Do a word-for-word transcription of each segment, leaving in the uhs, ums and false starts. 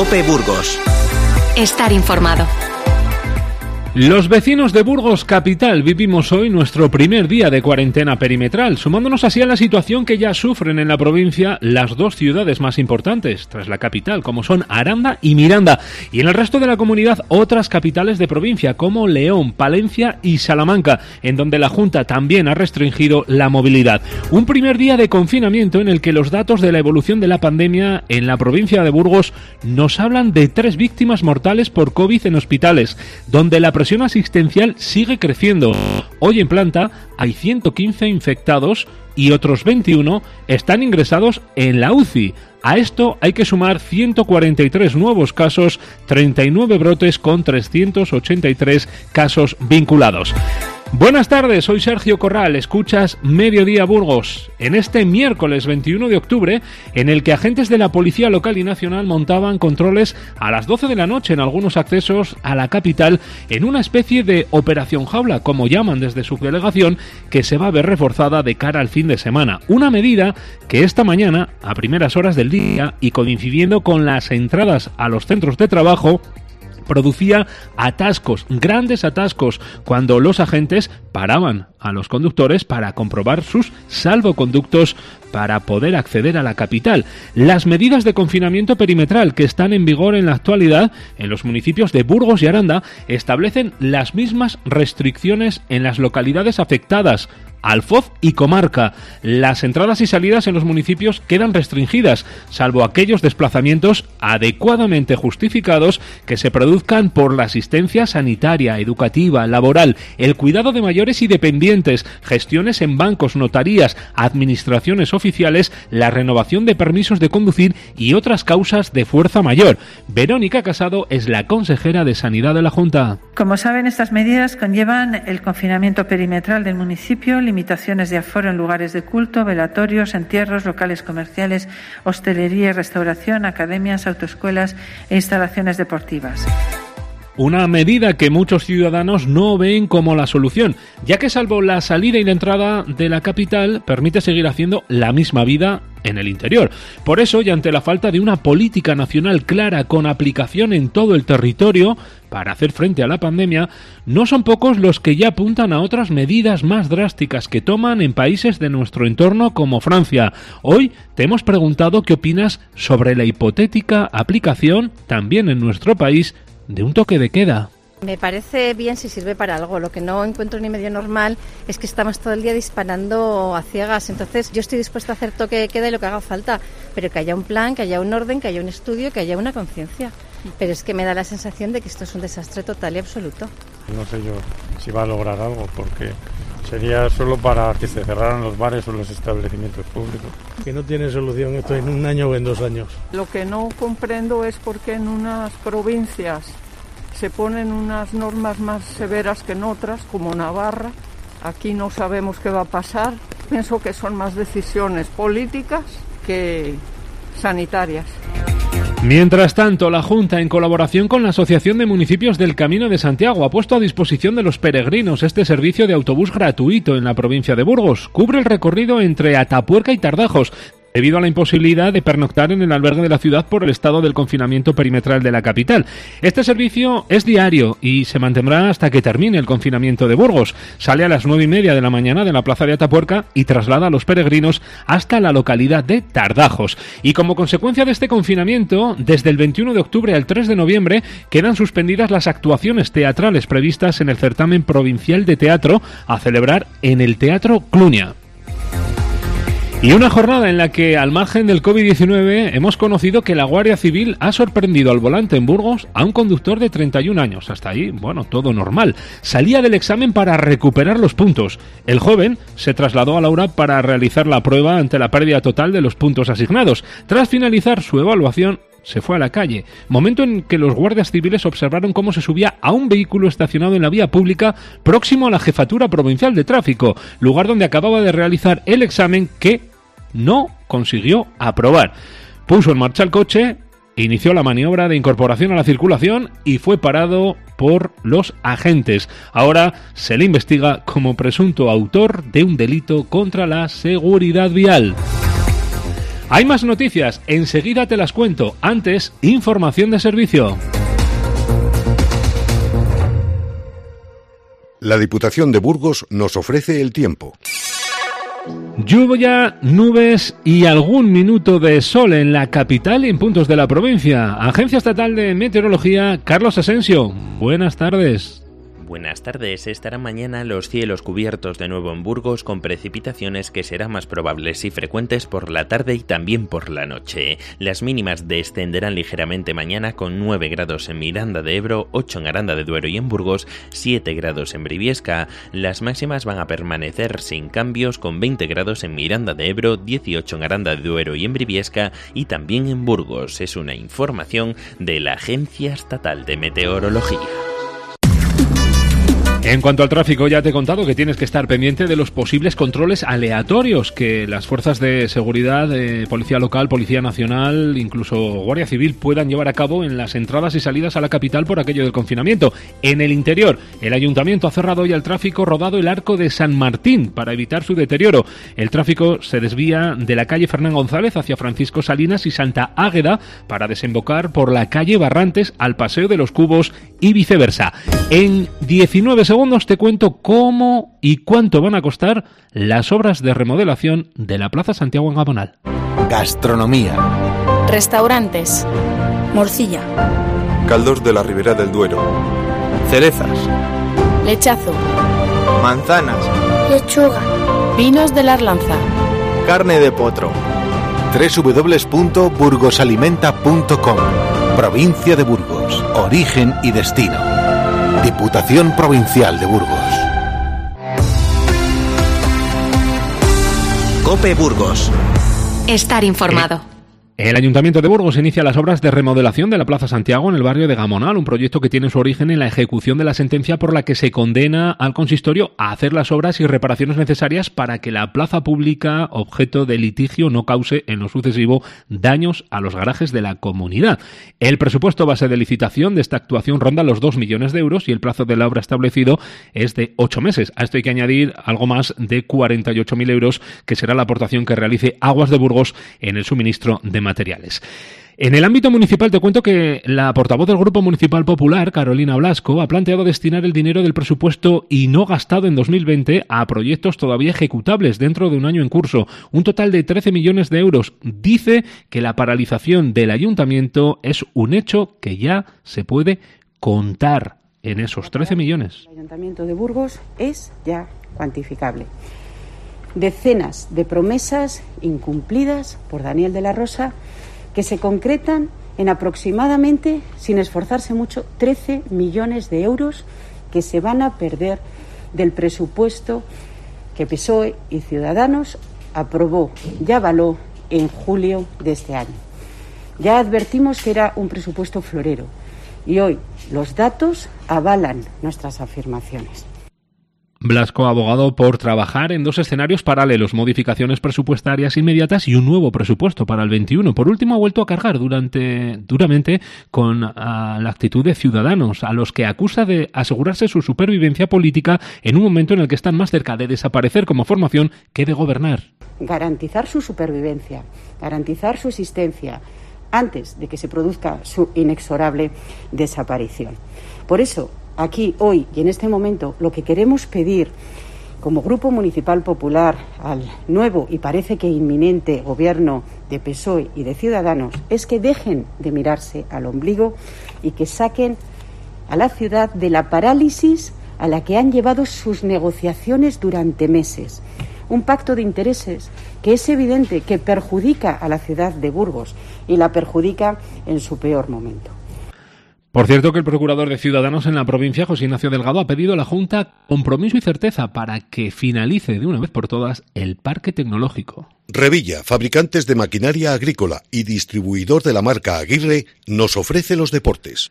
COPE Burgos. Estar informado. Los vecinos de Burgos Capital vivimos hoy nuestro primer día de cuarentena perimetral, sumándonos así a la situación que ya sufren en la provincia las dos ciudades más importantes, tras la capital, como son Aranda y Miranda, y en el resto de la comunidad otras capitales de provincia, como León, Palencia y Salamanca, en donde la Junta también ha restringido la movilidad. Un primer día de confinamiento en el que los datos de la evolución de la pandemia en la provincia de Burgos nos hablan de tres víctimas mortales por COVID en hospitales, donde la La presión asistencial sigue creciendo. Hoy en planta hay ciento quince infectados y otros veintiuno están ingresados en la U C I. A esto hay que sumar ciento cuarenta y tres nuevos casos, treinta y nueve brotes con trescientos ochenta y tres casos vinculados. Buenas tardes, soy Sergio Corral, escuchas Mediodía Burgos, en este miércoles veintiuno de octubre, en el que agentes de la Policía Local y Nacional montaban controles a las doce de la noche en algunos accesos a la capital, en una especie de operación jaula, como llaman desde su delegación, que se va a ver reforzada de cara al fin de semana. Una medida que esta mañana, a primeras horas del día y coincidiendo con las entradas a los centros de trabajo, producía atascos, grandes atascos, cuando los agentes paraban a los conductores para comprobar sus salvoconductos para poder acceder a la capital. Las medidas de confinamiento perimetral que están en vigor en la actualidad en los municipios de Burgos y Aranda establecen las mismas restricciones en las localidades afectadas, Alfoz y comarca. Las entradas y salidas en los municipios quedan restringidas, salvo aquellos desplazamientos adecuadamente justificados que se produzcan por la asistencia sanitaria, educativa, laboral, el cuidado de mayores y dependientes, gestiones en bancos, notarías, administraciones oficiales, la renovación de permisos de conducir y otras causas de fuerza mayor. Verónica Casado es la consejera de Sanidad de la Junta. Como saben, estas medidas conllevan el confinamiento perimetral del municipio, limitaciones de aforo en lugares de culto, velatorios, entierros, locales comerciales, hostelería y restauración, academias, autoescuelas e instalaciones deportivas. Una medida que muchos ciudadanos no ven como la solución, ya que salvo la salida y la entrada de la capital, permite seguir haciendo la misma vida en el interior. Por eso, y ante la falta de una política nacional clara con aplicación en todo el territorio para hacer frente a la pandemia, no son pocos los que ya apuntan a otras medidas más drásticas que toman en países de nuestro entorno como Francia. Hoy te hemos preguntado qué opinas sobre la hipotética aplicación, también en nuestro país, de un toque de queda. Me parece bien si sirve para algo. Lo que no encuentro ni medio normal es que estamos todo el día disparando a ciegas. Entonces yo estoy dispuesta a hacer toque de queda y lo que haga falta, pero que haya un plan, que haya un orden, que haya un estudio, que haya una conciencia. Pero es que me da la sensación de que esto es un desastre total y absoluto. No sé yo si va a lograr algo, porque sería solo para que se cerraran los bares o los establecimientos públicos. Que no tiene solución esto en un año o en dos años. Lo que no comprendo es por qué en unas provincias se ponen unas normas más severas que en otras, como Navarra. Aquí no sabemos qué va a pasar. Pienso que son más decisiones políticas que sanitarias. Mientras tanto, la Junta, en colaboración con la Asociación de Municipios del Camino de Santiago, ha puesto a disposición de los peregrinos este servicio de autobús gratuito en la provincia de Burgos. Cubre el recorrido entre Atapuerca y Tardajos, debido a la imposibilidad de pernoctar en el albergue de la ciudad por el estado del confinamiento perimetral de la capital. Este servicio es diario y se mantendrá hasta que termine el confinamiento de Burgos. Sale a las nueve y media de la mañana de la plaza de Atapuerca y traslada a los peregrinos hasta la localidad de Tardajos. Y como consecuencia de este confinamiento, desde el veintiuno de octubre al tres de noviembre quedan suspendidas las actuaciones teatrales previstas en el certamen provincial de teatro a celebrar en el Teatro Clunia. Y una jornada en la que, al margen del covid diecinueve, hemos conocido que la Guardia Civil ha sorprendido al volante en Burgos a un conductor de treinta y un años. Hasta ahí, bueno, todo normal. Salía del examen para recuperar los puntos. El joven se trasladó a Laura para realizar la prueba ante la pérdida total de los puntos asignados. Tras finalizar su evaluación, se fue a la calle, momento en que los guardias civiles observaron cómo se subía a un vehículo estacionado en la vía pública próximo a la Jefatura Provincial de Tráfico, lugar donde acababa de realizar el examen que no consiguió aprobar. Puso en marcha el coche, inició la maniobra de incorporación a la circulación y fue parado por los agentes. Ahora se le investiga como presunto autor de un delito contra la seguridad vial. Hay más noticias, enseguida te las cuento. Antes, información de servicio. La Diputación de Burgos nos ofrece el tiempo. Lluvia, nubes y algún minuto de sol en la capital y en puntos de la provincia. Agencia Estatal de Meteorología, Carlos Asensio. Buenas tardes. Buenas tardes. Estarán mañana los cielos cubiertos de nuevo en Burgos con precipitaciones que serán más probables y frecuentes por la tarde y también por la noche. Las mínimas descenderán ligeramente mañana con nueve grados en Miranda de Ebro, ocho en Aranda de Duero y en Burgos, siete grados en Briviesca. Las máximas van a permanecer sin cambios con veinte grados en Miranda de Ebro, dieciocho en Aranda de Duero y en Briviesca y también en Burgos. Es una información de la Agencia Estatal de Meteorología. En cuanto al tráfico, ya te he contado que tienes que estar pendiente de los posibles controles aleatorios que las fuerzas de seguridad, de Policía Local, Policía Nacional, incluso Guardia Civil puedan llevar a cabo en las entradas y salidas a la capital por aquello del confinamiento. En el interior, el Ayuntamiento ha cerrado hoy al tráfico rodado el Arco de San Martín para evitar su deterioro. El tráfico se desvía de la calle Fernán González hacia Francisco Salinas y Santa Águeda para desembocar por la calle Barrantes al Paseo de los Cubos y viceversa. En diecinueve segundos te cuento cómo y cuánto van a costar las obras de remodelación de la Plaza Santiago en Gamonal. Gastronomía. Restaurantes. Morcilla. Caldos de la Ribera del Duero. Cerezas. Lechazo. Manzanas. Lechuga. Vinos de la Arlanza. Carne de potro. doble u doble u doble u punto burgosalimenta punto com. Provincia de Burgos. Origen y destino. Diputación Provincial de Burgos. COPE Burgos. Estar informado. El Ayuntamiento de Burgos inicia las obras de remodelación de la Plaza Santiago en el barrio de Gamonal, un proyecto que tiene su origen en la ejecución de la sentencia por la que se condena al consistorio a hacer las obras y reparaciones necesarias para que la plaza pública objeto de litigio no cause en lo sucesivo daños a los garajes de la comunidad. El presupuesto base de licitación de esta actuación ronda los dos millones de euros y el plazo de la obra establecido es de ocho meses. A esto hay que añadir algo más de cuarenta y ocho mil euros, que será la aportación que realice Aguas de Burgos en el suministro de materiales. En el ámbito municipal te cuento que la portavoz del Grupo Municipal Popular, Carolina Blasco, ha planteado destinar el dinero del presupuesto y no gastado en dos mil veinte a proyectos todavía ejecutables dentro de un año en curso, un total de trece millones de euros. Dice que la paralización del ayuntamiento es un hecho que ya se puede contar en esos trece millones. El Ayuntamiento de Burgos es ya cuantificable. Decenas de promesas incumplidas por Daniel de la Rosa que se concretan en aproximadamente, sin esforzarse mucho, trece millones de euros que se van a perder del presupuesto que P S O E y Ciudadanos aprobó y avaló en julio de este año. Ya advertimos que era un presupuesto florero y hoy los datos avalan nuestras afirmaciones. Blasco ha abogado por trabajar en dos escenarios paralelos, modificaciones presupuestarias inmediatas y un nuevo presupuesto para el veintiuno. Por último, ha vuelto a cargar durante, duramente con uh, la actitud de Ciudadanos, a los que acusa de asegurarse su supervivencia política en un momento en el que están más cerca de desaparecer como formación que de gobernar. Garantizar su supervivencia, garantizar su existencia antes de que se produzca su inexorable desaparición. Por eso, aquí, hoy y en este momento, lo que queremos pedir como Grupo Municipal Popular al nuevo y parece que inminente gobierno de P S O E y de Ciudadanos es que dejen de mirarse al ombligo y que saquen a la ciudad de la parálisis a la que han llevado sus negociaciones durante meses. Un pacto de intereses que es evidente que perjudica a la ciudad de Burgos y la perjudica en su peor momento. Por cierto, que el procurador de Ciudadanos en la provincia, José Ignacio Delgado, ha pedido a la Junta compromiso y certeza para que finalice de una vez por todas el parque tecnológico. Revilla, fabricantes de maquinaria agrícola y distribuidor de la marca Aguirre, nos ofrece los deportes.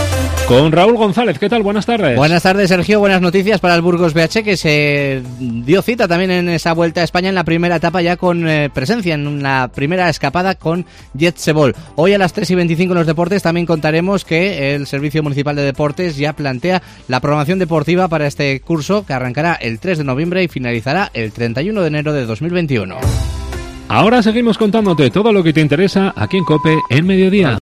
Con Raúl González, ¿qué tal? Buenas tardes. Buenas tardes, Sergio. Buenas noticias para el Burgos B H, que se dio cita también en esa Vuelta a España en la primera etapa, ya con eh, presencia en la primera escapada con Jetsebol. Hoy a las tres y veinticinco en los deportes también contaremos que el Servicio Municipal de Deportes ya plantea la programación deportiva para este curso, que arrancará el tres de noviembre y finalizará el treinta y uno de enero de dos mil veintiuno. Ahora seguimos contándote todo lo que te interesa aquí en COPE en Mediodía.